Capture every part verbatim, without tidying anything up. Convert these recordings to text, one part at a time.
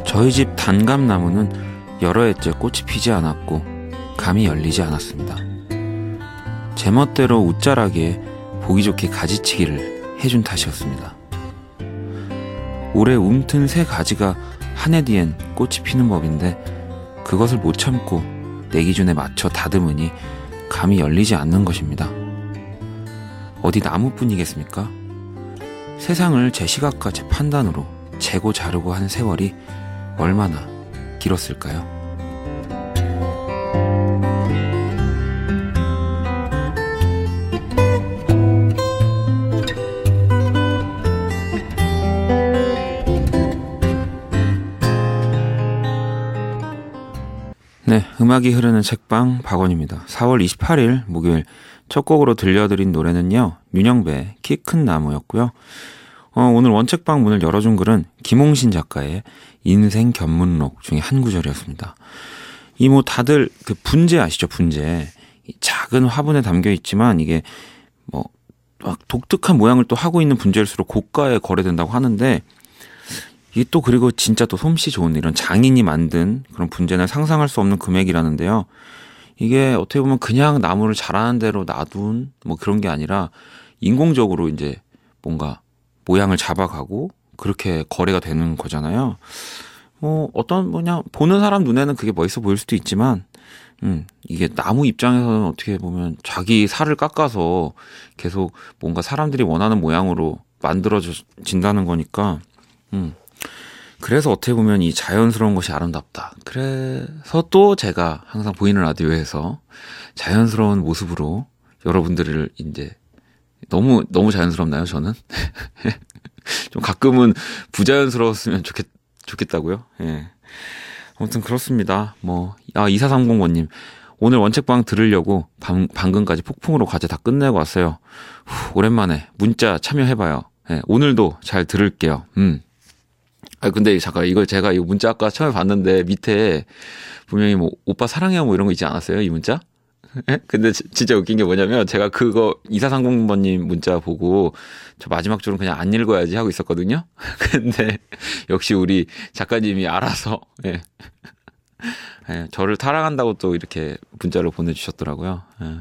저희 집 단감나무는 여러 해째 꽃이 피지 않았고 감이 열리지 않았습니다. 제멋대로 웃자라기에 보기 좋게 가지치기를 해준 탓이었습니다. 올해 움튼 새 가지가 한 해 뒤엔 꽃이 피는 법인데 그것을 못 참고 내 기준에 맞춰 다듬으니 감이 열리지 않는 것입니다. 어디 나무뿐이겠습니까? 세상을 제 시각과 제 판단으로 재고 자르고 한 세월이 얼마나 길었을까요? 네, 음악이 흐르는 책방 박원입니다. 사월 이십팔일 목요일 첫 곡으로 들려드린 노래는요, 윤영배의 키 큰 나무였고요. 어, 오늘 원책방 문을 열어준 글은 김홍신 작가의 인생 견문록 중에 한 구절이었습니다. 이 뭐 다들 그 분재 아시죠? 분재. 작은 화분에 담겨 있지만 이게 뭐 독특한 모양을 또 하고 있는 분재일수록 고가에 거래된다고 하는데, 이게 또 그리고 진짜 또 솜씨 좋은 이런 장인이 만든 그런 분재는 상상할 수 없는 금액이라는데요. 이게 어떻게 보면 그냥 나무를 자라는 대로 놔둔 뭐 그런 게 아니라 인공적으로 이제 뭔가 모양을 잡아가고 그렇게 거래가 되는 거잖아요. 뭐 어떤 뭐냐 보는 사람 눈에는 그게 멋있어 보일 수도 있지만, 음 이게 나무 입장에서는 어떻게 보면 자기 살을 깎아서 계속 뭔가 사람들이 원하는 모양으로 만들어진다는 거니까, 음 그래서 어떻게 보면 이 자연스러운 것이 아름답다. 그래서 또 제가 항상 보이는 라디오에서 자연스러운 모습으로 여러분들을 이제 너무 너무 자연스럽나요, 저는? 좀 가끔은 부자연스러웠으면 좋겠 좋겠다고요. 예. 아무튼 그렇습니다. 뭐 아, 이사삼공번님 오늘 원책방 들으려고 방, 방금까지 폭풍으로 과제 다 끝내고 왔어요. 후, 오랜만에 문자 참여해봐요. 예, 오늘도 잘 들을게요. 음. 아 근데 잠깐 이걸 제가 이 문자 아까 처음에 봤는데 밑에 분명히 뭐 오빠 사랑해요 뭐 이런 거 있지 않았어요, 이 문자? 예? 근데 지, 진짜 웃긴 게 뭐냐면 제가 그거 이사삼공번님 문자 보고 저 마지막 줄은 그냥 안 읽어야지 하고 있었거든요. 근데 역시 우리 작가님이 알아서, 예. 예, 저를 타랑한다고 또 이렇게 문자를 보내주셨더라고요. 예.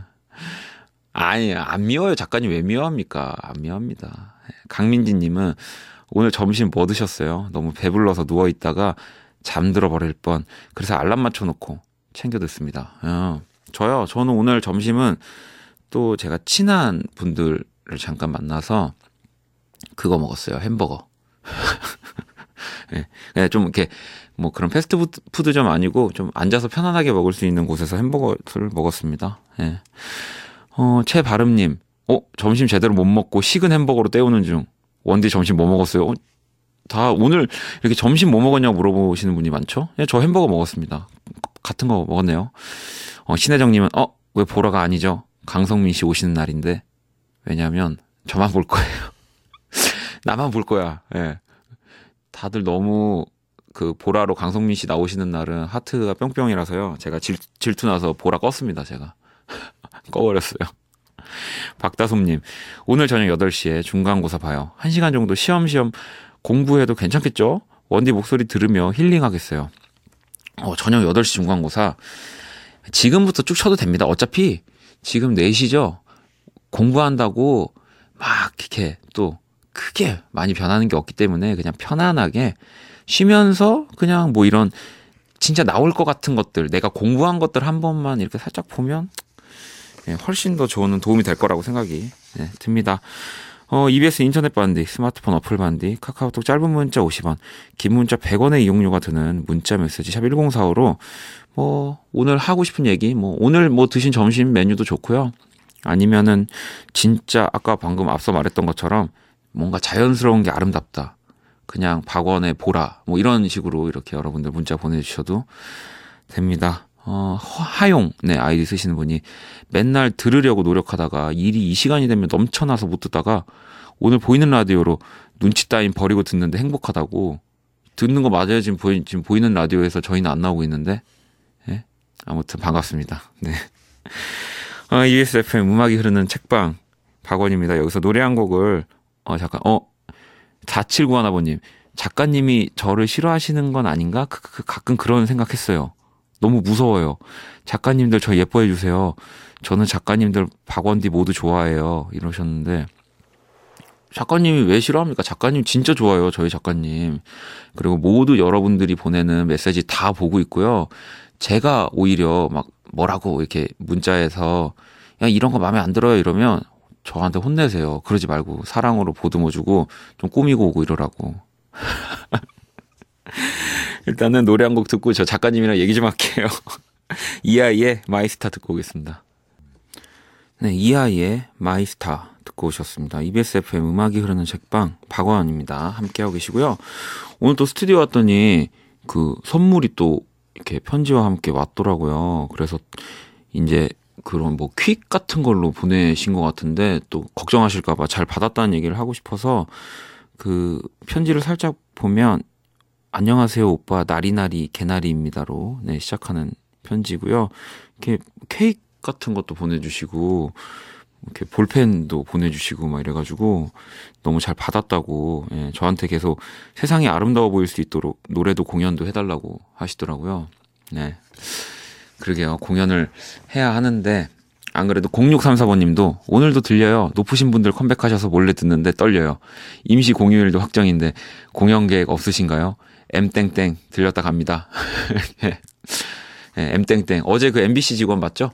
아니 안 미워요. 작가님 왜 미워합니까? 안 미워합니다. 예. 강민지님은 오늘 점심 뭐 드셨어요? 너무 배불러서 누워있다가 잠들어 버릴 뻔. 그래서 알람 맞춰놓고 챙겨 듣습니다. 어, 저요. 저는 오늘 점심은 또 제가 친한 분들을 잠깐 만나서 그거 먹었어요. 햄버거. 네, 좀 이렇게 뭐 그런 패스트푸드점 아니고 좀 앉아서 편안하게 먹을 수 있는 곳에서 햄버거를 먹었습니다. 네. 어, 최바름님, 어, 점심 제대로 못 먹고 식은 햄버거로 때우는 중. 원디 점심 뭐 먹었어요? 어, 다 오늘 이렇게 점심 뭐 먹었냐고 물어보시는 분이 많죠? 예, 저 햄버거 먹었습니다. 같은 거 먹었네요. 어, 신혜정님은 어, 왜 보라가 아니죠? 강성민 씨 오시는 날인데. 왜냐면 저만 볼 거예요. 나만 볼 거야. 예. 다들 너무 그 보라로 강성민 씨 나오시는 날은 하트가 뿅뿅이라서요. 제가 질, 질투나서 보라 껐습니다. 제가 꺼버렸어요. 박다솜님, 오늘 저녁 여덟 시에 중간고사 봐요. 한 시간 정도 쉬엄쉬엄 공부해도 괜찮겠죠? 원디 목소리 들으며 힐링하겠어요. 어, 저녁 여덟 시 중간고사. 지금부터 쭉 쳐도 됩니다. 어차피 지금 네 시죠? 공부한다고 막 이렇게 또 크게 많이 변하는 게 없기 때문에 그냥 편안하게 쉬면서 그냥 뭐 이런 진짜 나올 것 같은 것들, 내가 공부한 것들 한 번만 이렇게 살짝 보면 예, 훨씬 더 좋은 도움이 될 거라고 생각이 예, 듭니다. 어, 이비에스 인터넷 반디, 스마트폰 어플 반디, 카카오톡 짧은 문자 오십 원, 긴 문자 백 원의 이용료가 드는 문자 메시지 샵 일공사오로 뭐 오늘 하고 싶은 얘기, 뭐 오늘 뭐 드신 점심 메뉴도 좋고요. 아니면은 진짜 아까 방금 앞서 말했던 것처럼 뭔가 자연스러운 게 아름답다. 그냥 박원의 보라 뭐 이런 식으로 이렇게 여러분들 문자 보내주셔도 됩니다. 어, 하용, 네, 아이디 쓰시는 분이 맨날 들으려고 노력하다가 일이 이 시간이 되면 넘쳐나서 못 듣다가 오늘 보이는 라디오로 눈치 따윈 버리고 듣는데 행복하다고. 듣는 거 맞아요. 지금, 보이, 지금 보이는 라디오에서 저희는 안 나오고 있는데. 네? 아무튼 반갑습니다. 네. 어, 이비에스 에프엠 음악이 흐르는 책방 박원입니다. 여기서 노래 한 곡을, 어, 잠깐, 어, 사칠구일 아버님. 작가님이 저를 싫어하시는 건 아닌가? 그, 그, 가끔 그런 생각했어요. 너무 무서워요. 작가님들 저 예뻐해 주세요. 저는 작가님들 박원디 모두 좋아해요. 이러셨는데 작가님이 왜 싫어합니까? 작가님 진짜 좋아요. 저희 작가님. 그리고 모두 여러분들이 보내는 메시지 다 보고 있고요. 제가 오히려 막 뭐라고 이렇게 문자에서 야 이런 거 마음에 안 들어요 이러면 저한테 혼내세요. 그러지 말고 사랑으로 보듬어주고 좀 꾸미고 오고 이러라고. 일단은 노래 한 곡 듣고 저 작가님이랑 얘기 좀 할게요. 이아이의 마이스타 듣고 오겠습니다. 네, 이아이의 마이스타 듣고 오셨습니다. 이비에스 에프엠 음악이 흐르는 책방 박원입니다. 함께하고 계시고요. 오늘 또 스튜디오 왔더니 그 선물이 또 이렇게 편지와 함께 왔더라고요. 그래서 이제 그런 뭐 퀵 같은 걸로 보내신 것 같은데 또 걱정하실까봐 잘 받았다는 얘기를 하고 싶어서 그 편지를 살짝 보면 안녕하세요 오빠 나리나리 개나리입니다로 네, 시작하는 편지고요. 이렇게 케이크 같은 것도 보내주시고 이렇게 볼펜도 보내주시고 막 이래가지고 너무 잘 받았다고 예, 저한테 계속 세상이 아름다워 보일 수 있도록 노래도 공연도 해달라고 하시더라고요. 네, 그러게요. 공연을 해야 하는데 안 그래도 공육삼사번님도 오늘도 들려요. 높으신 분들 컴백하셔서 몰래 듣는데 떨려요. 임시 공휴일도 확정인데 공연 계획 없으신가요? M땡땡 들렸다 갑니다. 네, M땡땡 어제 그 엠비씨 직원 맞죠?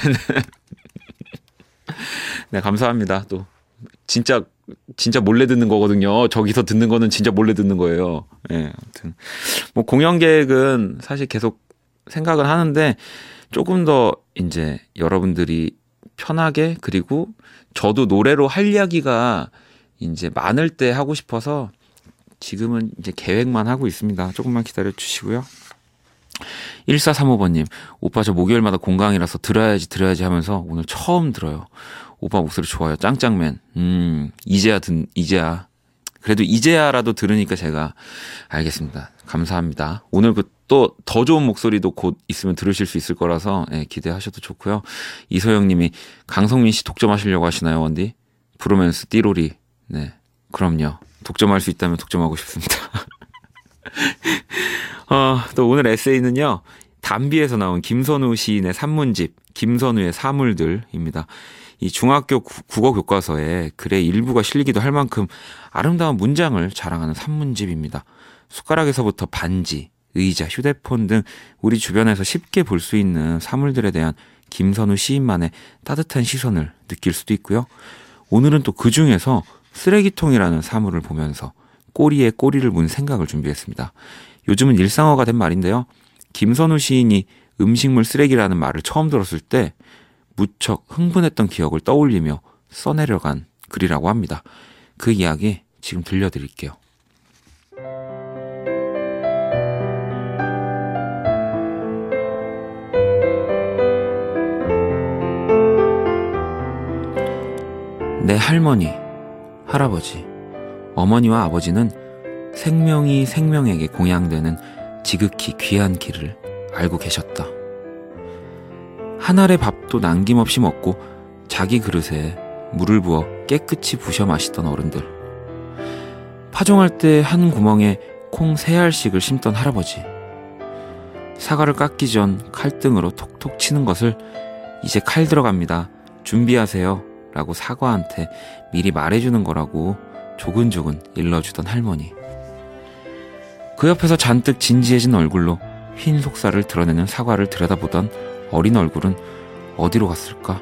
네, 감사합니다. 또 진짜 진짜 몰래 듣는 거거든요. 저기서 듣는 거는 진짜 몰래 듣는 거예요. 예, 네, 아무튼 뭐 공연 계획은 사실 계속 생각을 하는데 조금 더 이제 여러분들이 편하게 그리고 저도 노래로 할 이야기가 이제 많을 때 하고 싶어서 지금은 이제 계획만 하고 있습니다. 조금만 기다려 주시고요. 일사삼오번님 오빠 저 목요일마다 공강이라서 들어야지 들어야지 하면서 오늘 처음 들어요. 오빠 목소리 좋아요. 짱짱맨. 음, 이제야 듣, 이제야. 그래도 이제야라도 들으니까 제가 알겠습니다. 감사합니다. 오늘 그 또 더 좋은 목소리도 곧 있으면 들으실 수 있을 거라서 예, 기대하셔도 좋고요. 이소영님이 강성민 씨 독점하시려고 하시나요, 원디? 브로맨스 띠로리. 네, 그럼요. 독점할 수 있다면 독점하고 싶습니다. 어, 또 오늘 에세이는요. 담비에서 나온 김선우 시인의 산문집 김선우의 사물들입니다. 이 중학교 구, 국어 교과서에 글의 일부가 실리기도 할 만큼 아름다운 문장을 자랑하는 산문집입니다. 숟가락에서부터 반지, 의자, 휴대폰 등 우리 주변에서 쉽게 볼 수 있는 사물들에 대한 김선우 시인만의 따뜻한 시선을 느낄 수도 있고요. 오늘은 또 그 중에서 쓰레기통이라는 사물을 보면서 꼬리에 꼬리를 문 생각을 준비했습니다. 요즘은 일상어가 된 말인데요. 김선우 시인이 음식물 쓰레기라는 말을 처음 들었을 때 무척 흥분했던 기억을 떠올리며 써내려간 글이라고 합니다. 그 이야기 지금 들려드릴게요. 내 할머니, 할아버지, 어머니와 아버지는 생명이 생명에게 공양되는 지극히 귀한 길을 알고 계셨다. 한 알의 밥도 남김없이 먹고 자기 그릇에 물을 부어 깨끗이 부셔 마시던 어른들. 파종할 때 한 구멍에 콩 세 알씩을 심던 할아버지. 사과를 깎기 전 칼등으로 톡톡 치는 것을 이제 칼 들어갑니다. 준비하세요. 라고 사과한테 미리 말해주는 거라고 조근조근 일러주던 할머니. 그 옆에서 잔뜩 진지해진 얼굴로 흰 속살을 드러내는 사과를 들여다보던 어린 얼굴은 어디로 갔을까?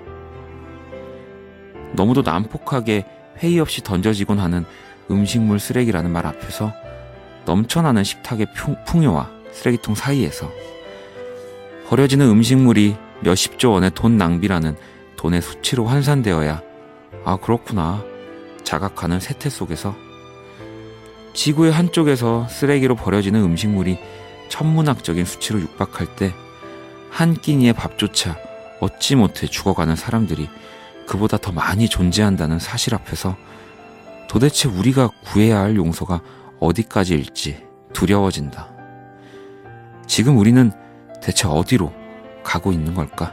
너무도 난폭하게 회의 없이 던져지곤 하는 음식물 쓰레기라는 말 앞에서 넘쳐나는 식탁의 풍요와 쓰레기통 사이에서 버려지는 음식물이 몇십조 원의 돈 낭비라는 돈의 수치로 환산되어야 아 그렇구나 자각하는 세태 속에서 지구의 한쪽에서 쓰레기로 버려지는 음식물이 천문학적인 수치로 육박할 때 한 끼니의 밥조차 얻지 못해 죽어가는 사람들이 그보다 더 많이 존재한다는 사실 앞에서 도대체 우리가 구해야 할 용서가 어디까지일지 두려워진다. 지금 우리는 대체 어디로 가고 있는 걸까?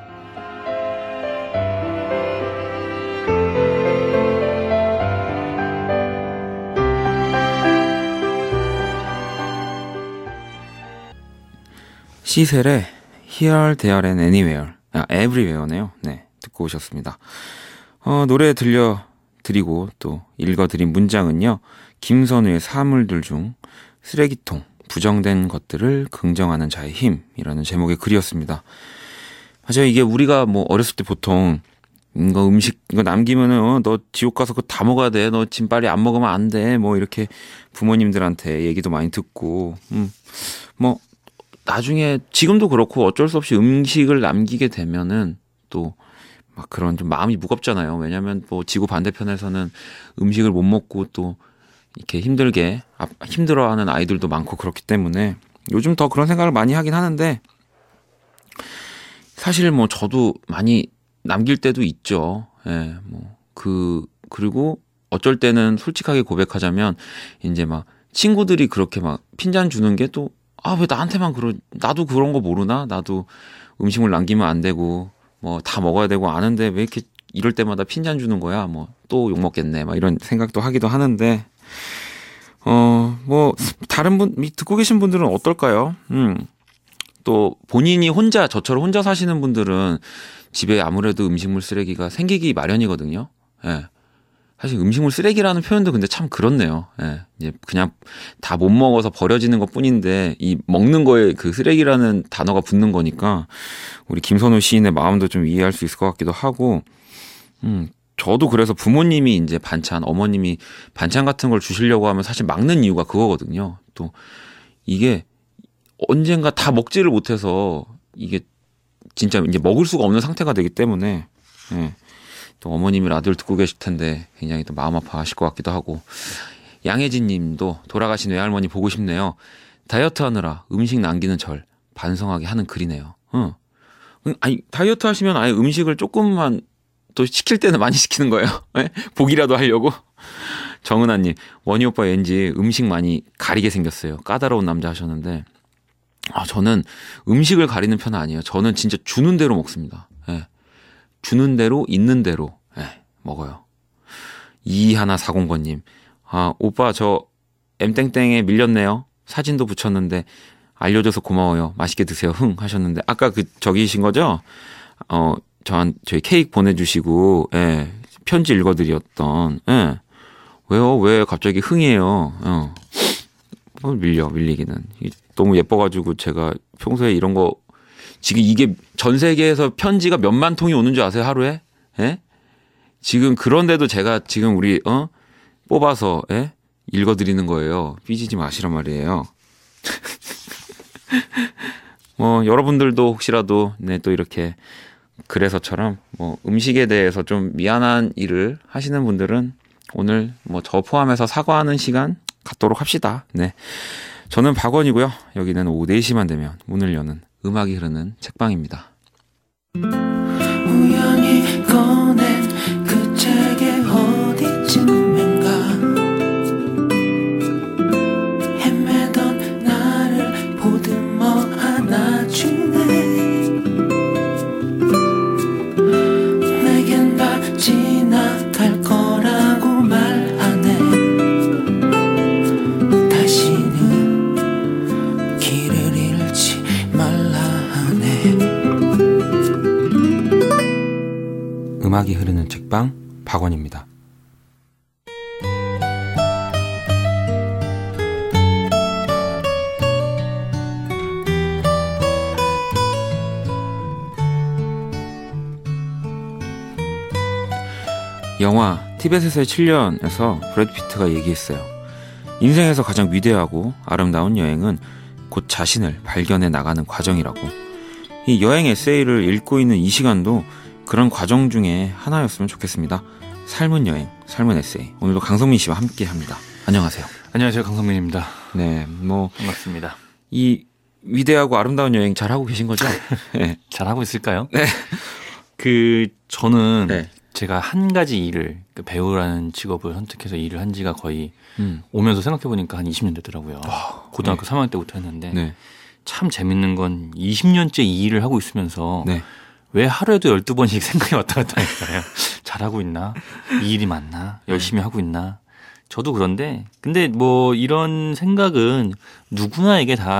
시셀의 Here, There and Anywhere, 아, Everywhere네요. 네, 듣고 오셨습니다. 어, 노래 들려드리고 또 읽어드린 문장은요. 김선우의 사물들 중 쓰레기통, 부정된 것들을 긍정하는 자의 힘이라는 제목의 글이었습니다. 맞아요. 이게 우리가 뭐 어렸을 때 보통 이거 음식 이거 남기면은 어, 너 지옥 가서 그거 다 먹어야 돼. 너 지금 빨리 안 먹으면 안 돼. 뭐 이렇게 부모님들한테 얘기도 많이 듣고 음, 뭐 나중에 지금도 그렇고 어쩔 수 없이 음식을 남기게 되면은 또 막 그런 좀 마음이 무겁잖아요. 왜냐하면 뭐 지구 반대편에서는 음식을 못 먹고 또 이렇게 힘들게 힘들어하는 아이들도 많고 그렇기 때문에 요즘 더 그런 생각을 많이 하긴 하는데 사실 뭐 저도 많이 남길 때도 있죠. 예, 뭐 그 그리고 어쩔 때는 솔직하게 고백하자면 이제 막 친구들이 그렇게 막 핀잔 주는 게 또 아 왜 나한테만 그러 나도 그런 거 모르나? 나도 음식물 남기면 안 되고 뭐 다 먹어야 되고 아는데 왜 이렇게 이럴 때마다 핀잔 주는 거야? 뭐 또 욕 먹겠네. 막 이런 생각도 하기도 하는데 어 뭐 다른 분 듣고 계신 분들은 어떨까요? 음. 또 본인이 혼자 저처럼 혼자 사시는 분들은 집에 아무래도 음식물 쓰레기가 생기기 마련이거든요. 예. 사실 음식물 쓰레기라는 표현도 근데 참 그렇네요. 예. 이제 그냥 다 못 먹어서 버려지는 것 뿐인데 이 먹는 거에 그 쓰레기라는 단어가 붙는 거니까 우리 김선우 시인의 마음도 좀 이해할 수 있을 것 같기도 하고 음. 저도 그래서 부모님이 이제 반찬, 어머님이 반찬 같은 걸 주시려고 하면 사실 막는 이유가 그거거든요. 또 이게 언젠가 다 먹지를 못해서 이게 진짜 이제 먹을 수가 없는 상태가 되기 때문에 예. 또 어머님이 라디오를 듣고 계실 텐데 굉장히 또 마음 아파하실 것 같기도 하고 양혜진 님도 돌아가신 외할머니 보고 싶네요. 다이어트 하느라 음식 남기는 절 반성하게 하는 글이네요. 어. 아니 다이어트 하시면 아예 음식을 조금만 또 시킬 때는 많이 시키는 거예요. 예? 보기라도 하려고. 정은아님 원희 오빠 왠지 음식 많이 가리게 생겼어요. 까다로운 남자 하셨는데 아, 저는 음식을 가리는 편은 아니에요. 저는 진짜 주는 대로 먹습니다. 예. 주는 대로, 있는 대로, 예, 먹어요. 이일사공 번님. 아, 오빠, 저, 엠땡땡에 밀렸네요. 사진도 붙였는데, 알려줘서 고마워요. 맛있게 드세요. 흥, 하셨는데. 아까 그, 저기신 거죠? 어, 저한, 저희 케이크 보내주시고, 예, 편지 읽어드렸던, 예. 왜요? 왜 갑자기 흥이에요? 어. 뭘 밀려, 밀리기는. 너무 예뻐가지고 제가 평소에 이런 거 지금 이게 전 세계에서 편지가 몇만 통이 오는 줄 아세요? 하루에? 예? 지금 그런데도 제가 지금 우리 어 뽑아서 예? 읽어드리는 거예요. 삐지지 마시란 말이에요. 뭐 여러분들도 혹시라도 네, 또 이렇게 그래서처럼 뭐 음식에 대해서 좀 미안한 일을 하시는 분들은 오늘 뭐 저 포함해서 사과하는 시간 갖도록 합시다. 네. 저는 박원이고요. 여기는 오후 네 시만 되면 문을 여는 음악이 흐르는 책방입니다. 우연히 꺼낸 그 책의 어디쯤인가 헤매던 나를 보듬어 안아주네 내겐 다 지나갈 거라고 말하네 음악이 흐르는 책방 박원입니다. 영화 티벳에서의 칠 년에서 브래드 피트가 얘기했어요. 인생에서 가장 위대하고 아름다운 여행은 곧 자신을 발견해 나가는 과정이라고. 이 여행 에세이를 읽고 있는 이 시간도 그런 과정 중에 하나였으면 좋겠습니다. 삶은 여행, 삶은 에세이. 오늘도 강성민 씨와 함께 합니다. 안녕하세요. 안녕하세요. 강성민입니다. 네, 뭐 반갑습니다. 이 위대하고 아름다운 여행 잘 하고 계신 거죠? 네. 잘 하고 있을까요? 네. 그 저는 네. 제가 한 가지 일을 그 배우라는 직업을 선택해서 일을 한 지가 거의 음. 오면서 생각해 보니까 한 이십 년 되더라고요. 와, 고등학교 네. 삼 학년 때부터 했는데 네. 참 재밌는 건 이십 년째 이 일을 하고 있으면서 네. 왜 하루에도 열두 번씩 생각이 왔다 갔다 할까요? 잘하고 있나? 이 일이 맞나? 열심히 하고 있나? 저도 그런데 근데 뭐 이런 생각은 누구나에게 다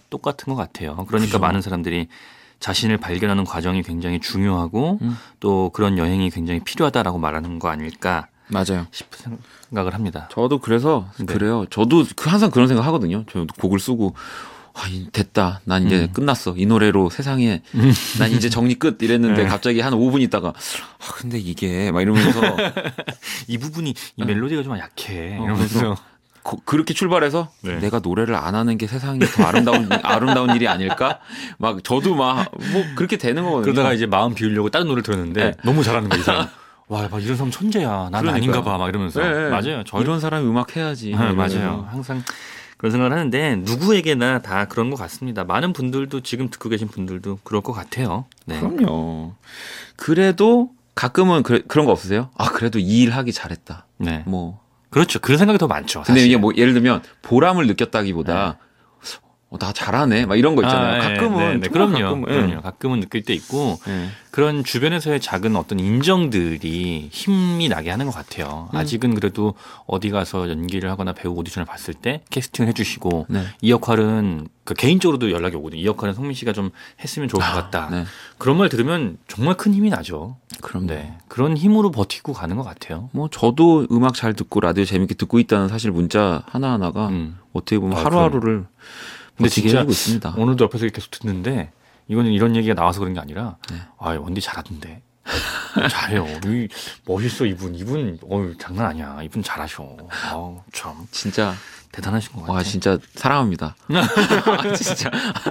똑같은 것 같아요. 그러니까 그죠. 많은 사람들이 자신을 발견하는 과정이 굉장히 중요하고 음. 또 그런 여행이 굉장히 필요하다라고 말하는 거 아닐까 맞아요. 싶은 생각을 합니다. 저도 그래서 네. 그래요. 저도 그 항상 그런 생각 하거든요. 저 곡을 쓰고 아, 이- 됐다. 난 이제 음. 끝났어. 이 노래로 세상에 난 이제 정리 끝 이랬는데 네. 갑자기 한 오 분 있다가 아, 근데 이게 막 이러면서 이 부분이 이 멜로디가 좀 약해 어, 이러면서 거- 그렇게 출발해서 네. 내가 노래를 안 하는 게 세상이 더 아름다운 아름다운 일이 아닐까? 막 저도 막 뭐 그렇게 되는 거거든요. 그러다가 이제 마음 비우려고 다른 노래를 들었는데 네. 너무 잘하는 거야 이 사람. 와, 막 이런 사람 천재야. 난 그러니까요. 아닌가 봐. 막 이러면서. 네, 네. 맞아요. 저 이런 사람이 음악 해야지. 네, 맞아요. 항상 그런 생각을 하는데 누구에게나 다 그런 것 같습니다. 많은 분들도 지금 듣고 계신 분들도 그럴 것 같아요. 네. 그럼요. 그래도 가끔은 그, 그런 거 없으세요? 아 그래도 이 일 하기 잘했다. 네. 뭐 그렇죠. 그런 생각이 더 많죠. 근데 사실. 이게 뭐 예를 들면 보람을 느꼈다기보다 어, 나 잘하네 막 이런 거 있잖아요. 아, 네, 가끔은 네, 네. 정말 그럼요. 가끔은, 예. 그럼요. 가끔은 느낄 때 있고 예. 그런 주변에서의 작은 어떤 인정들이 힘이 나게 하는 것 같아요. 음. 아직은 그래도 어디 가서 연기를 하거나 배우 오디션을 봤을 때 캐스팅을 해주시고 네. 이 역할은 그 개인적으로도 연락이 오거든요. 이 역할은 성민 씨가 좀 했으면 좋을 것 같다. 네. 그런 말 들으면 정말 큰 힘이 나죠. 그럼 네. 그런 힘으로 버티고 가는 것 같아요. 뭐 저도 음악 잘 듣고 라디오 재밌게 듣고 있다는 사실 문자 하나 하나가 음. 어떻게 보면 아, 하루하루를 근데 버티게 진짜 해주고 있습니다. 오늘도 옆에서 계속 듣는데 이거는 이런 얘기가 나와서 그런 게 아니라 네. 아, 원디 잘하던데. 잘해요. 이, 멋있어 이분. 이분 어 장난 아니야. 이분 잘하셔. 아우 참 진짜 대단하신 것 같아요. 와 진짜 사랑합니다. 아, 진짜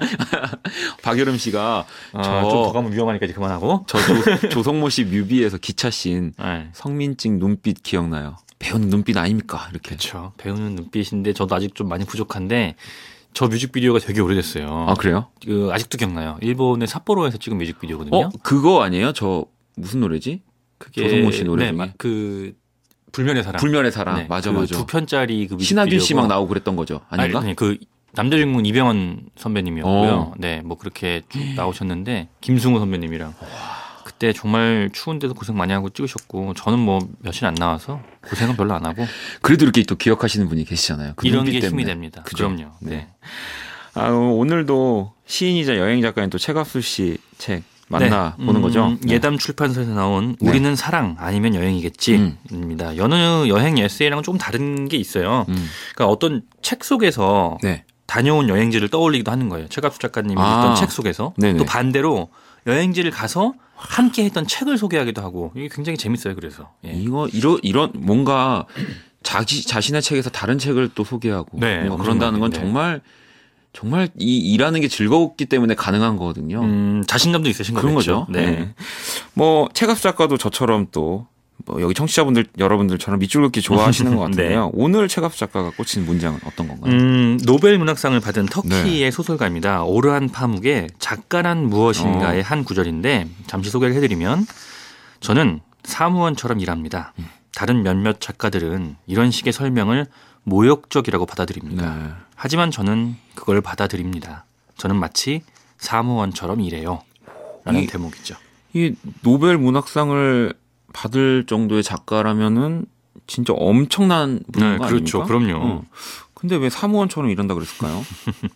박여름 씨가 아, 저- 좀 더 가면 위험하니까 이제 그만하고. 저 조, 조성모 씨 뮤비에서 기차씬 네. 성민증 눈빛 기억나요? 배우는 눈빛 아닙니까? 이렇게. 그렇죠. 배우는 눈빛인데 저도 아직 좀 많이 부족한데 저 뮤직비디오가 되게 오래됐어요. 아 그래요? 그 아직도 기억나요. 일본의 삿포로에서 찍은 뮤직비디오거든요. 어 그거 아니에요? 저 무슨 노래지? 그게 조성모 씨 노래 네, 중에? 마- 그 불면의 사랑. 불면의 사랑. 네, 맞아 그 맞아. 두 편짜리 그 뮤직비디오가 신하균 씨 막 나오고 그랬던 거죠? 아닌가? 아니, 그 남자 주인공은 이병헌 선배님이었고요. 네, 뭐 그렇게 쭉 나오셨는데 김승우 선배님이랑 그때 정말 추운 데서 고생 많이 하고 찍으셨고 저는 뭐 며칠 안 나와서 고생은 별로 안 하고 그래도 이렇게 또 기억하시는 분이 계시잖아요. 그 이런 눈빛 게 때문에. 힘이 됩니다. 그죠? 그럼요. 네. 아, 오늘도 시인이자 여행 작가인 또 최갑수 씨 책 만나 네. 보는 거죠? 음, 네. 예담 출판사에서 나온 네. 우리는 사랑 아니면 음. 여행이겠지입니다. 여느 여행 에세이랑은 좀 다른 게 있어요. 음. 그러니까 어떤 책 속에서 네. 다녀온 여행지를 떠올리기도 하는 거예요. 최갑수 작가님이 아. 했던 책 속에서. 네네. 또 반대로 여행지를 가서 함께 했던 책을 소개하기도 하고 이게 굉장히 재밌어요. 그래서. 예. 이거 이런 이런 뭔가 자기 자신의 책에서 다른 책을 또 소개하고 네, 뭔가 그런다는 건 네. 정말 정말 이 일하는 게 즐거웠기 때문에 가능한 거거든요. 음, 자신감도 있으신 그런 거죠. 거죠. 네. 뭐 최갑수 작가도 저처럼 또 뭐 여기 청취자분들 여러분들처럼 밑줄 긋기 좋아하시는 것 같은데요. 네. 오늘 최갑수 작가가 꽂힌 문장은 어떤 건가요? 음, 노벨 문학상을 받은 터키의 네. 소설가입니다. 오르한 파묵의 작가란 무엇인가의 어. 한 구절인데 잠시 소개를 해드리면 저는 사무원처럼 일합니다. 다른 몇몇 작가들은 이런 식의 설명을 모욕적이라고 받아들입니다. 네. 하지만 저는 그걸 받아들입니다. 저는 마치 사무원처럼 일해요. 라는 이- 대목이죠. 이 노벨 문학상을 받을 정도의 작가라면은 진짜 엄청난 분인 네, 거 그렇죠. 아닙니까? 그럼요. 어. 근데 왜 사무원처럼 일한다 그랬을까요?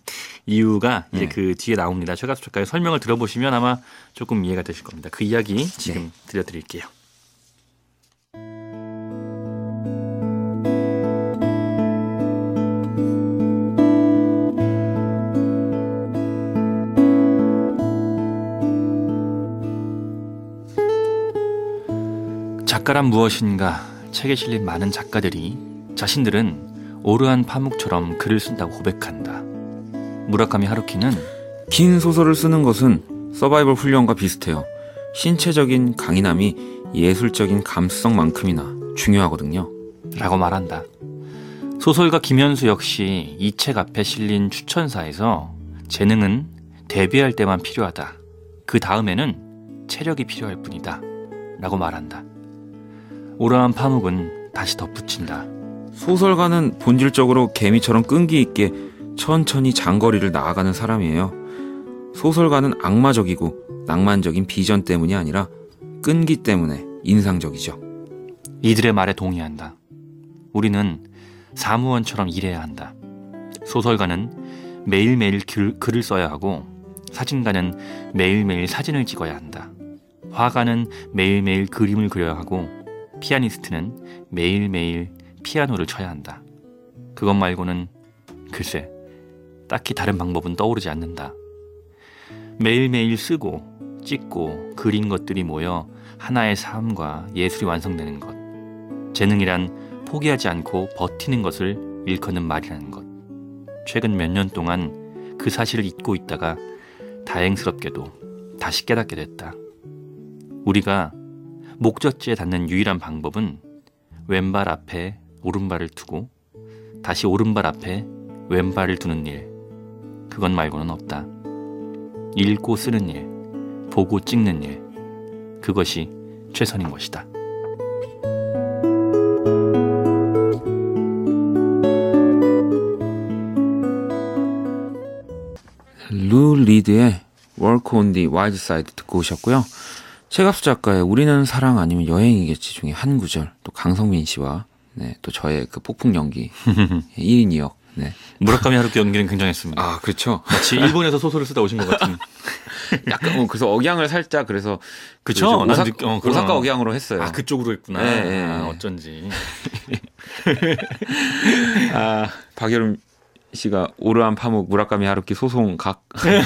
이유가 이제 네. 그 뒤에 나옵니다. 최갑수 작가의 설명을 들어보시면 아마 조금 이해가 되실 겁니다. 그 이야기 지금 들려드릴게요. 작가란 무엇인가 책에 실린 많은 작가들이 자신들은 오르한 파묵처럼 글을 쓴다고 고백한다. 무라카미 하루키는 긴 소설을 쓰는 것은 서바이벌 훈련과 비슷해요. 신체적인 강인함이 예술적인 감수성만큼이나 중요하거든요. 라고 말한다. 소설가 김현수 역시 이 책 앞에 실린 추천사에서 재능은 데뷔할 때만 필요하다. 그 다음에는 체력이 필요할 뿐이다. 라고 말한다. 오르한 파묵은 다시 덧붙인다. 소설가는 본질적으로 개미처럼 끈기 있게 천천히 장거리를 나아가는 사람이에요. 소설가는 악마적이고 낭만적인 비전 때문이 아니라 끈기 때문에 인상적이죠. 이들의 말에 동의한다. 우리는 사무원처럼 일해야 한다. 소설가는 매일매일 글, 글을 써야 하고 사진가는 매일매일 사진을 찍어야 한다. 화가는 매일매일 그림을 그려야 하고 피아니스트는 매일매일 피아노를 쳐야 한다. 그것 말고는 글쎄 딱히 다른 방법은 떠오르지 않는다. 매일매일 쓰고 찍고 그린 것들이 모여 하나의 삶과 예술이 완성되는 것. 재능이란 포기하지 않고 버티는 것을 일컫는 말이라는 것. 최근 몇 년 동안 그 사실을 잊고 있다가 다행스럽게도 다시 깨닫게 됐다. 우리가 목적지에 닿는 유일한 방법은 왼발 앞에 오른발을 두고 다시 오른발 앞에 왼발을 두는 일. 그것 말고는 없다. 읽고 쓰는 일, 보고 찍는 일. 그것이 최선인 것이다. 루 리드의 Walk on the Wild Side 듣고 오셨고요. 최갑수 작가의 우리는 사랑 아니면 여행이겠지 중에 한 구절, 또 강성민 씨와 네, 또 저의 그 폭풍 연기 일 인 이 역. 네. 무라카미 하루키 연기는 굉장했습니다. 아, 그렇죠. 마치 일본에서 소설을 쓰다 오신 것 같은. 약간 어, 그래서 억양을 살짝 그래서 그쵸? 그 오사, 느끼, 어, 오사카 억양으로 했어요. 아, 그쪽으로 했구나. 네, 네. 아, 어쩐지. 아, 박여름 씨가 오르한 파묵 무라카미 하루키 소송 각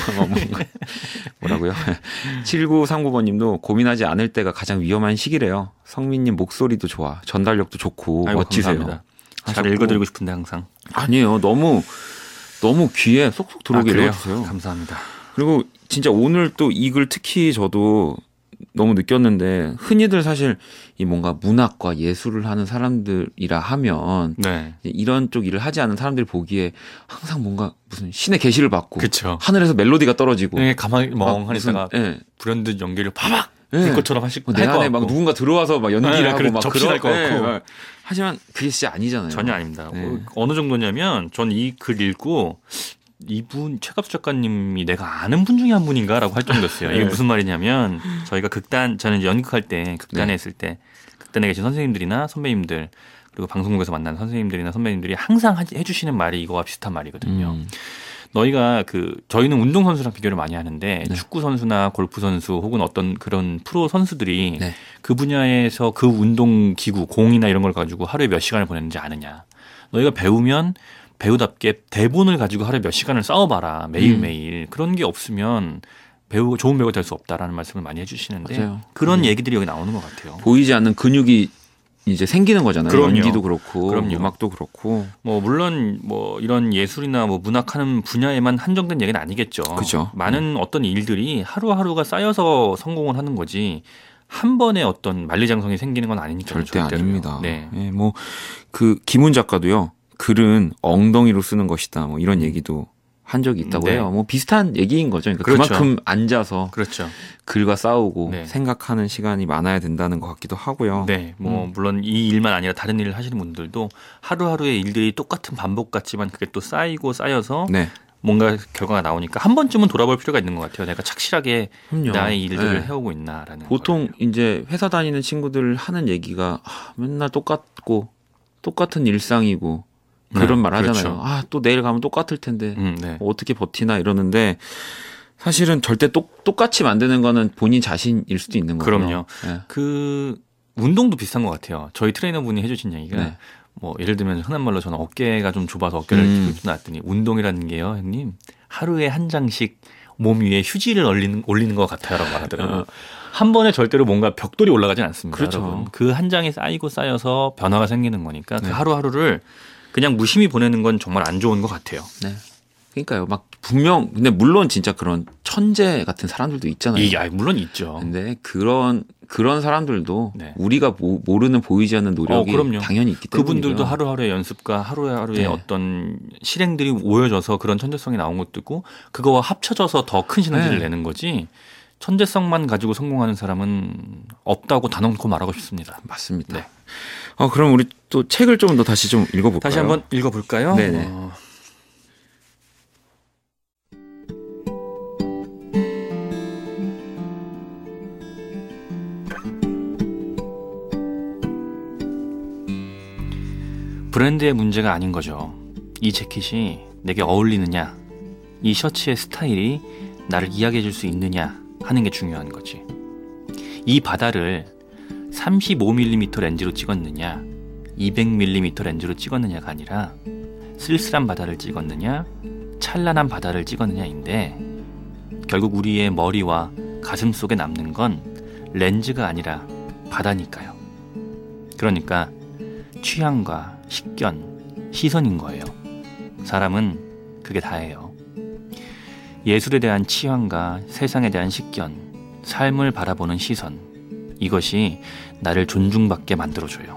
뭐라고요? 칠구삼구 번님도 고민하지 않을 때가 가장 위험한 시기래요. 성민님 목소리도 좋아, 전달력도 좋고 아이고, 멋지세요. 감사합니다. 잘 하셨고. 읽어드리고 싶은데 항상. 아니에요. 너무 너무 귀에 쏙쏙 들어오게 아, 읽어주세요. 감사합니다. 그리고 진짜 오늘 또 이 글 특히 저도 너무 느꼈는데, 흔히들 사실 이 뭔가 문학과 예술을 하는 사람들이라 하면 네. 이런 쪽 일을 하지 않는 사람들이 보기에 항상 뭔가 무슨 신의 계시를 받고 그쵸. 하늘에서 멜로디가 떨어지고 네, 가만히 막 멍하니 무슨, 있다가 예. 불현듯 연기를 파박 예. 불꽃처럼 하시고 내 안에 막 누군가 들어와서 막 연기를 네, 하고 그래, 막 접신할 것 그런- 같고. 예, 막. 하지만 그게 진짜 아니잖아요. 전혀 아닙니다. 네. 어, 어느 정도냐면 전 이 글 읽고 이분 최갑수 작가님이 내가 아는 분 중에 한 분인가라고 할 정도였어요. 이게 네. 무슨 말이냐면 저희가 극단 저는 이제 연극할 때 극단에 네. 있을 때 극단에 계신 선생님들이나 선배님들 그리고 방송국에서 만난 선생님들이나 선배님들이 항상 하- 해주시는 말이 이거와 비슷한 말이거든요. 음. 너희가 그 저희는 운동 선수랑 비교를 많이 하는데 네. 축구 선수나 골프 선수 혹은 어떤 그런 프로 선수들이 네. 그 분야에서 그 운동 기구 공이나 이런 걸 가지고 하루에 몇 시간을 보냈는지 아느냐. 너희가 배우면 배우답게 대본을 가지고 하루에 몇 시간을 싸워봐라. 매일매일. 그런 게 없으면 배우 좋은 배우가 될 수 없다라는 말씀을 많이 해주시는데 맞아요. 그런 음. 얘기들이 여기 나오는 것 같아요. 보이지 않는 근육이 이제 생기는 거잖아요. 그럼요. 연기도 그렇고 그럼요. 음악도 그렇고. 뭐 물론 뭐 이런 예술이나 뭐 문학하는 분야에만 한정된 얘기는 아니겠죠. 그죠. 많은 어떤 일들이 하루하루가 쌓여서 성공을 하는 거지 한 번에 어떤 만리장성이 생기는 건 아니니까 절대 아닙니다. 네. 예, 뭐 그 김훈 작가도요. 글은 엉덩이로 쓰는 것이다. 뭐 이런 얘기도 한 적이 있다고 네. 해요. 뭐 비슷한 얘기인 거죠. 그러니까 그렇죠. 그만큼 앉아서 그렇죠. 글과 싸우고 네. 생각하는 시간이 많아야 된다는 것 같기도 하고요. 네, 뭐 음. 물론 이 일만 아니라 다른 일을 하시는 분들도 하루하루의 일들이 똑같은 반복 같지만 그게 또 쌓이고 쌓여서 네. 뭔가 결과가 나오니까 한 번쯤은 돌아볼 필요가 있는 것 같아요. 내가 착실하게 그럼요. 나의 일들을 네. 해오고 있나라는. 보통 거를. 이제 회사 다니는 친구들 하는 얘기가 아, 맨날 똑같고 똑같은 일상이고 그런 네, 말 하잖아요. 그렇죠. 아, 또 내일 가면 똑같을 텐데 음, 네. 뭐 어떻게 버티나 이러는데, 사실은 절대 똑, 똑같이 만드는 거는 본인 자신일 수도 있는 거고요. 그럼요. 네. 그 운동도 비슷한 것 같아요. 저희 트레이너분이 해주신 얘기가 네. 뭐 예를 들면 흔한 말로 저는 어깨가 좀 좁아서 어깨를 음. 이렇게 놨더니 운동이라는 게요, 형님 하루에 한 장씩 몸 위에 휴지를 올리는 올리는 것 같아요라고 말하더라고요. 어. 한 번에 절대로 뭔가 벽돌이 올라가진 않습니다. 그렇죠. 여러분. 그 한 장이 쌓이고 쌓여서 변화가 생기는 거니까 네. 그 하루하루를 그냥 무심히 보내는 건 정말 안 좋은 것 같아요. 네. 그러니까요. 막 분명 근데 물론 진짜 그런 천재 같은 사람들도 있잖아요. 이, 아, 물론 있죠. 근데 그런 그런 사람들도 네. 우리가 모, 모르는 보이지 않는 노력이 어, 그럼요. 당연히 있기 때문에 그분들도 하루하루의 연습과 하루하루의 네. 어떤 실행들이 모여져서 그런 천재성이 나온 것도 있고 그거와 합쳐져서 더 큰 시너지를 네. 내는 거지 천재성만 가지고 성공하는 사람은 없다고 단언코 말하고 싶습니다. 맞습니다. 네. 어, 그럼 우리 또 책을 좀 더 다시 좀 읽어볼까요? 다시 한번 읽어볼까요? 네네. 어, 브랜드의 문제가 아닌 거죠. 이 재킷이 내게 어울리느냐 이 셔츠의 스타일이 나를 이야기해 줄 수 있느냐 하는 게 중요한 거지. 이 바다를 삼십오 밀리미터 렌즈로 찍었느냐 이백 밀리미터 렌즈로 찍었느냐가 아니라 쓸쓸한 바다를 찍었느냐 찬란한 바다를 찍었느냐인데, 결국 우리의 머리와 가슴 속에 남는 건 렌즈가 아니라 바다니까요. 그러니까 취향과 식견, 시선인 거예요. 사람은 그게 다예요. 예술에 대한 취향과 세상에 대한 식견, 삶을 바라보는 시선, 이것이 나를 존중받게 만들어줘요.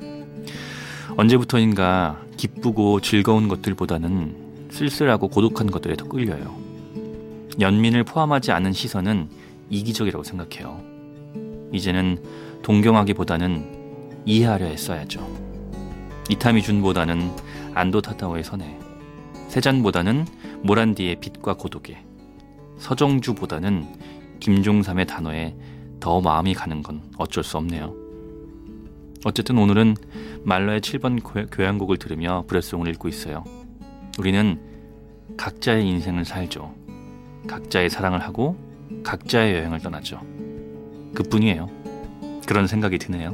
언제부터인가 기쁘고 즐거운 것들보다는 쓸쓸하고 고독한 것들에 더 끌려요. 연민을 포함하지 않은 시선은 이기적이라고 생각해요. 이제는 동경하기보다는 이해하려 애써야죠. 이타미 준보다는 안도 타타오의 선해, 세잔보다는 모란디의 빛과 고독에, 서정주보다는 김종삼의 단어에 더 마음이 가는 건 어쩔 수 없네요. 어쨌든 오늘은 말러의 칠 번 교향곡을 들으며 브레송을 읽고 있어요. 우리는 각자의 인생을 살죠. 각자의 사랑을 하고 각자의 여행을 떠나죠. 그뿐이에요. 그런 생각이 드네요.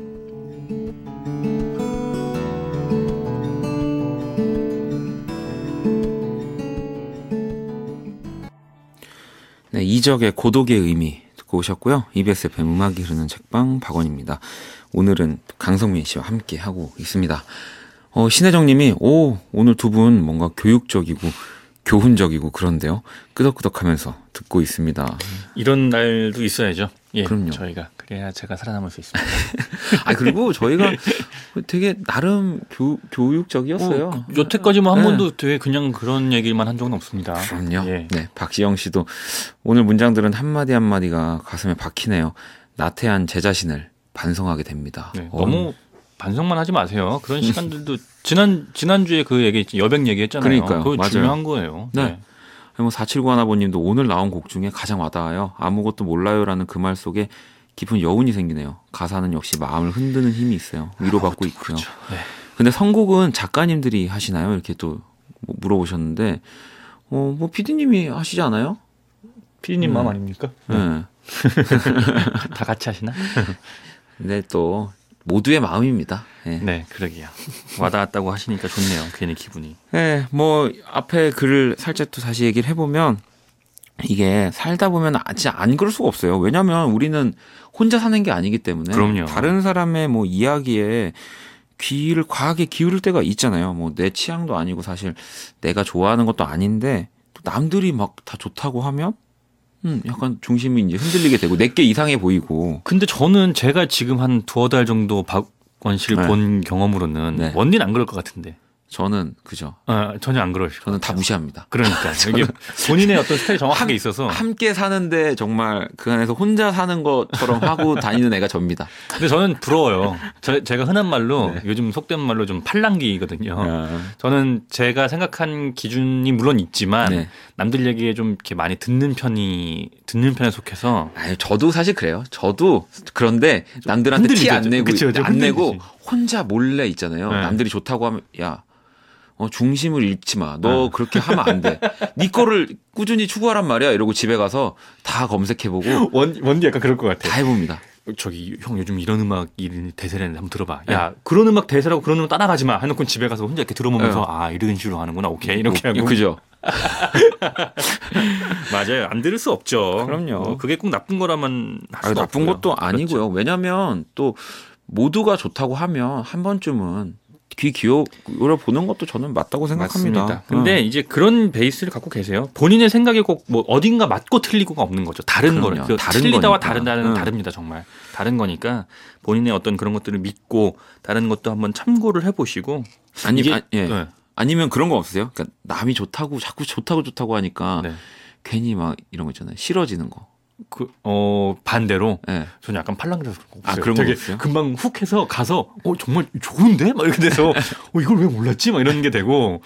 네, 이적의 고독의 의미 듣고 오셨고요. 이비에스 에프엠 음악이 흐르는 책방 박원입니다. 오늘은 강성민 씨와 함께 하고 있습니다. 어, 신혜정 님이 오 오늘 두 분 뭔가 교육적이고 교훈적이고 그런데요. 끄덕끄덕하면서 듣고 있습니다. 이런 날도 있어야죠. 예, 그럼요. 저희가 그래야 제가 살아남을 수 있습니다. 아 그리고 저희가 되게 나름 교, 교육적이었어요. 어, 여태까지만 한 네. 번도 되게 그냥 그런 얘기만 한 적은 없습니다. 그럼요. 예. 네, 박시영 씨도 오늘 문장들은 한마디 한마디가 가슴에 박히네요. 나태한 제 자신을 반성하게 됩니다. 네, 어. 너무 반성만 하지 마세요. 그런 시간들도 지난 지난주에 그 얘기 여백 얘기했잖아요. 그러니까요. 그거 맞아요. 중요한 거예요. 네. 네. 뭐 사칠구 아버님도 오늘 나온 곡 중에 가장 와닿아요. 아무것도 몰라요라는 그 말 속에 깊은 여운이 생기네요. 가사는 역시 마음을 흔드는 힘이 있어요. 위로받고 있고요. 그렇죠. 네. 근데 선곡은 작가님들이 하시나요? 이렇게 또 물어보셨는데 어, 뭐 피디님이 하시지 않아요? 피디님 음. 마음 아닙니까? 네. 네. 다 같이 하시나? 근데 또 모두의 마음입니다. 네. 네, 그러게요. 와닿았다고 하시니까 좋네요. 괜히 기분이. 네, 뭐 앞에 글을 살짝 또 다시 얘기를 해보면 이게 살다 보면 진짜 안 그럴 수가 없어요. 왜냐하면 우리는 혼자 사는 게 아니기 때문에 그럼요. 다른 사람의 뭐 이야기에 귀를 과하게 기울일 때가 있잖아요. 뭐 내 취향도 아니고 사실 내가 좋아하는 것도 아닌데 또 남들이 막 다 좋다고 하면 음, 약간 중심이 이제 흔들리게 되고 내게 이상해 보이고. 근데 저는 제가 지금 한 두어 달 정도 박원 씨를 네. 본 경험으로는 네. 원디는 안 그럴 것 같은데. 저는 그죠. 아, 전혀 안 그러실 것 저는 다 같아요. 무시합니다. 그러니까 이게 본인의 어떤 스타일이 정확하게 함- 있어서. 함께 사는데 정말 그 안에서 혼자 사는 것처럼 하고 다니는 애가 접니다. 근데 저는 부러워요. 저, 제가 흔한 말로 네. 요즘 속된 말로 좀 팔랑귀거든요. 아, 저는 제가 생각한 기준이 물론 있지만 네. 남들 얘기에 좀 이렇게 많이 듣는 편이 듣는 편에 속해서 아유, 저도 사실 그래요. 저도 그런데 남들한테 티 흔들리죠. 안 내고 그쵸, 좀 안 내고 흔들리지. 혼자 몰래 있잖아요. 네. 남들이 좋다고 하면 야. 어, 중심을 잃지 마. 너 네. 그렇게 하면 안 돼. 네 거를 꾸준히 추구하란 말이야. 이러고 집에 가서 다 검색해보고 원 원디 약간 그럴 것 같아요. 다 해봅니다. 저기 형 요즘 이런 음악 이 대세라는데 한번 들어봐. 네. 야 그런 음악 대세라고 그런 음악 따라가지 마. 해놓고 집에 가서 혼자 이렇게 들어보면서 네. 아 이런 식으로 하는구나. 오케이 이렇게 뭐, 하고. 그죠? 맞아요. 안 들을 수 없죠. 그럼요. 어, 그게 꼭 나쁜 거라면 할 아유, 수가 나쁜 없고요. 것도 아니고요. 그렇죠. 왜냐면 또 모두가 좋다고 하면 한 번쯤은 귀 기울여 보는 것도 저는 맞다고 생각합니다. 맞습니다. 근데 이제 그런 베이스를 갖고 계세요. 본인의 생각이 꼭 뭐 어딘가 맞고 틀리고가 없는 거죠. 다른 그럼요. 거를. 그 다른 틀리다와 거니까. 다르다는 응. 다릅니다. 정말 다른 거니까 본인의 어떤 그런 것들을 믿고 다른 것도 한번 참고를 해보시고. 아니, 이게- 아, 예. 네. 아니면 그런 거 없으세요? 그러니까 남이 좋다고 자꾸 좋다고 좋다고 하니까 네. 괜히 막 이런 거 있잖아요. 싫어지는 거. 그, 어, 반대로 예. 저는 약간 팔랑귀라서 그런 거 아, 없어요. 그런 건 되게 없어요? 금방 훅 해서 가서 어 정말 좋은데 막 이렇게 돼서 어 이걸 왜 몰랐지 막 이런 게 되고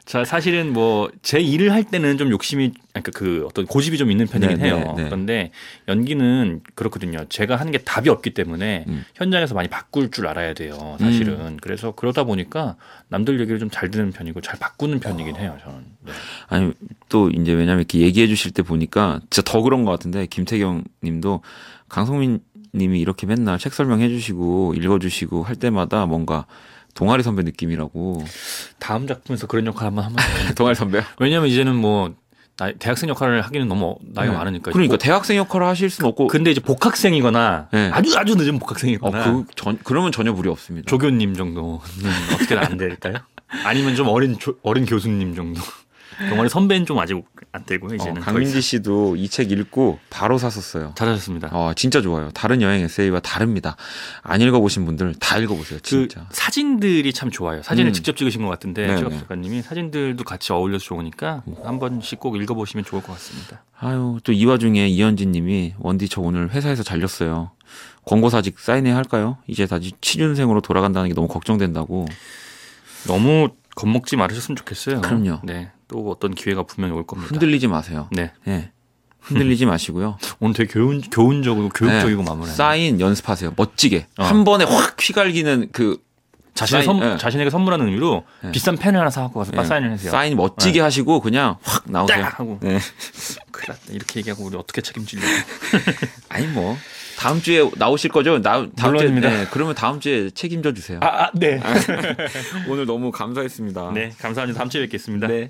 자, 사실은 뭐 제 일을 할 때는 좀 욕심이 그러니까 그 어떤 고집이 좀 있는 편이긴 네, 해요. 네, 네. 그런데 연기는 그렇거든요. 제가 하는 게 답이 없기 때문에 음. 현장에서 많이 바꿀 줄 알아야 돼요. 사실은. 음. 그래서 그러다 보니까 남들 얘기를 좀 잘 듣는 편이고 잘 바꾸는 편이긴 해요. 저는. 네. 아니 또 이제 왜냐면 이렇게 얘기해 주실 때 보니까 진짜 더 그런 것 같은데 김태경 님도 강성민 님이 이렇게 맨날 책 설명해 주시고 읽어 주시고 할 때마다 뭔가 동아리 선배 느낌이라고. 다음 작품에서 그런 역할 한번 하면 동아리 선배요? 왜냐면 이제는 뭐 나, 대학생 역할을 하기는 너무 나이가 네. 많으니까. 그러니까 대학생 역할을 하실 수는 없고. 근데 이제 복학생이거나 네. 아주 아주 늦은 어, 복학생이거나 그, 전, 그러면 전혀 무리 없습니다. 조교님 정도는 어떻게 안 될까요? 아니면 좀 어린 조, 어린 교수님 정도. 동아리 선배는 좀 아직 안 되고 이제는. 어, 강민지 씨도 이 책 읽고 바로 샀었어요. 잘하셨습니다. 어, 진짜 좋아요. 다른 여행 에세이와 다릅니다. 안 읽어보신 분들 다 읽어보세요. 진짜. 그 사진들이 참 좋아요. 사진을 음. 직접 찍으신 것 같은데 네네. 최갑 작가님이 사진들도 같이 어울려서 좋으니까 한 번씩 꼭 읽어보시면 좋을 것 같습니다. 아유, 또 이 와중에 이현진 님이 원디 저 오늘 회사에서 잘렸어요. 권고사직 사인해야 할까요? 이제 다시 취준생으로 돌아간다는 게 너무 걱정된다고. 너무 겁먹지 말으셨으면 좋겠어요. 그럼요. 네, 또 어떤 기회가 분명히 올 겁니다. 흔들리지 마세요. 네, 네. 흔들리지 마시고요. 오늘 되게 교훈, 교훈적이고 교육적이고 네. 마무리하네요. 사인 연습하세요. 멋지게. 어. 한 번에 확 휘갈기는 그 자신의 사인, 선, 네. 자신에게 선물하는 의미로 네. 비싼 펜을 하나 사갖고 가서 네. 사인을 하세요. 사인 멋지게 네. 하시고 그냥 확 나오세요. 딱 하고. 네. 큰일 났다. 이렇게 얘기하고 우리 어떻게 책임지려고. 아니 뭐 다음 주에 나오실 거죠? 나 다음 물론입니다. 주에 네, 그러면 다음 주에 책임져 주세요. 아, 아 네. 오늘 너무 감사했습니다. 네, 감사합니다. 다음 주에 뵙겠습니다. 네.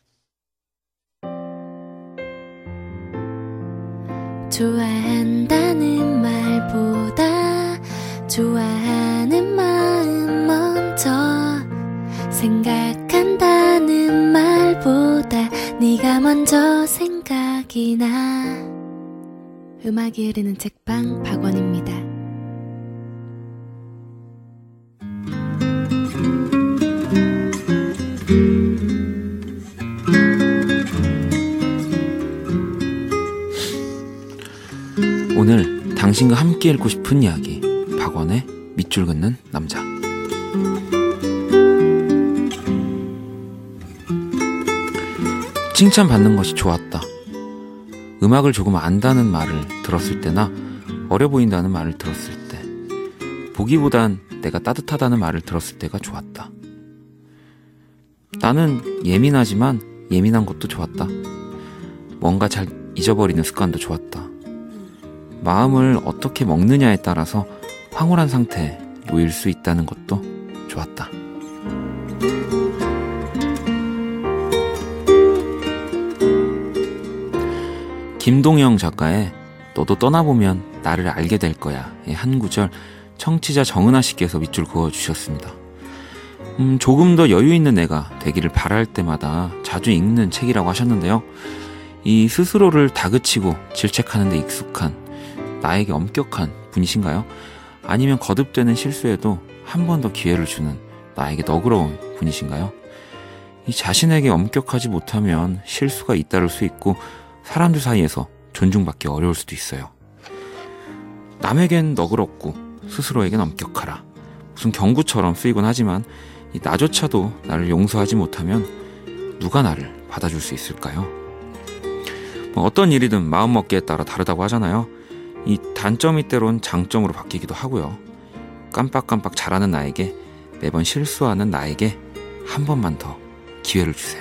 좋아한다는 말보다 좋아하는 마음 먼저 생각한다는 말보다 네가 먼저 생각이 나. 음악이 흐르는 책방 박원입니다. 오늘 당신과 함께 읽고 싶은 이야기 박원의 밑줄 긋는 남자. 칭찬받는 것이 좋았다. 음악을 조금 안다는 말을 들었을 때나 어려 보인다는 말을 들었을 때, 보기보단 내가 따뜻하다는 말을 들었을 때가 좋았다. 나는 예민하지만 예민한 것도 좋았다. 뭔가 잘 잊어버리는 습관도 좋았다. 마음을 어떻게 먹느냐에 따라서 황홀한 상태에 놓일 수 있다는 것도 좋았다. 김동영 작가의 너도 떠나보면 나를 알게 될 거야 의 한 구절 청취자 정은아 씨께서 밑줄 그어주셨습니다. 음, 조금 더 여유 있는 내가 되기를 바랄 때마다 자주 읽는 책이라고 하셨는데요. 이 스스로를 다그치고 질책하는 데 익숙한 나에게 엄격한 분이신가요? 아니면 거듭되는 실수에도 한 번 더 기회를 주는 나에게 너그러운 분이신가요? 이 자신에게 엄격하지 못하면 실수가 잇따를 수 있고 사람들 사이에서 존중받기 어려울 수도 있어요. 남에겐 너그럽고 스스로에겐 엄격하라. 무슨 경구처럼 쓰이곤 하지만 이 나조차도 나를 용서하지 못하면 누가 나를 받아줄 수 있을까요? 뭐 어떤 일이든 마음먹기에 따라 다르다고 하잖아요. 이 단점이 때론 장점으로 바뀌기도 하고요. 깜빡깜빡 잘하는 나에게, 매번 실수하는 나에게 한 번만 더 기회를 주세요.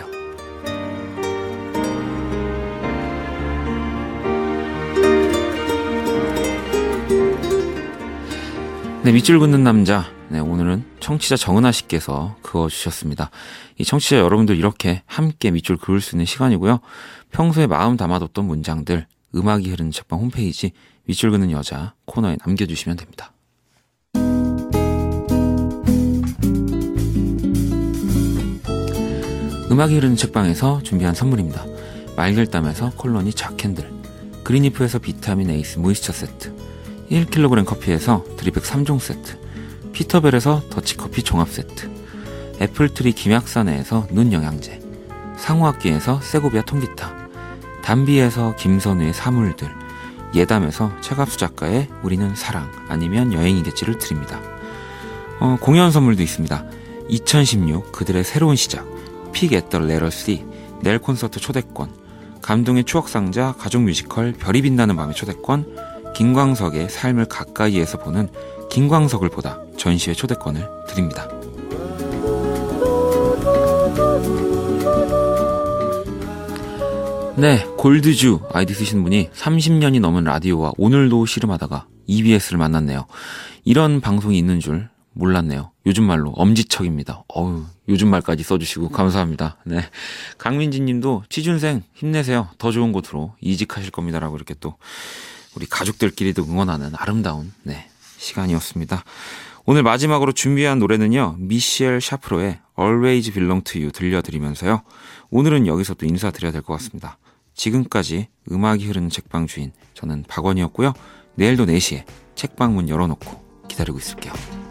네, 밑줄 긋는 남자. 네, 오늘은 청취자 정은아 씨께서 그어주셨습니다. 이 청취자 여러분들 이렇게 함께 밑줄 그을 수 있는 시간이고요. 평소에 마음 담아뒀던 문장들 음악이 흐르는 책방 홈페이지 밑줄 긋는 여자 코너에 남겨주시면 됩니다. 음악이 흐르는 책방에서 준비한 선물입니다. 말길담에서 콜로니 자캔들, 그린리프에서 비타민 에이스 모이스처 세트, 일 킬로그램 커피에서 드립백 삼 종 세트, 피터벨에서 더치커피 종합 세트, 애플트리 김약사네에서 눈 영양제, 상호악기에서 세고비아 통기타, 담비에서 김선우의 사물들, 예담에서 최갑수 작가의 우리는 사랑 아니면 여행이겠지를 드립니다. 어, 공연 선물도 있습니다. 이천십육 그들의 새로운 시작 픽 앳 더 레터 C, 넬 콘서트 초대권, 감동의 추억상자 가족 뮤지컬 별이 빛나는 밤의 초대권, 김광석의 삶을 가까이에서 보는 김광석을 보다 전시회 초대권을 드립니다. 네, 골드주 아이디 쓰신 분이 삼십 년이 넘은 라디오와 오늘도 씨름하다가 이비에스를 만났네요. 이런 방송이 있는 줄 몰랐네요. 요즘 말로 엄지척입니다. 어우, 요즘 말까지 써주시고 감사합니다. 네, 강민지 님도 취준생 힘내세요. 더 좋은 곳으로 이직하실 겁니다라고 이렇게 또 우리 가족들끼리도 응원하는 아름다운 네, 시간이었습니다. 오늘 마지막으로 준비한 노래는요, 미셸 샤프로의 Always Belong to You 들려드리면서요, 오늘은 여기서 또 인사드려야 될 것 같습니다. 지금까지 음악이 흐르는 책방 주인 저는 박원이었고요. 내일도 네 시에 책방 문 열어놓고 기다리고 있을게요.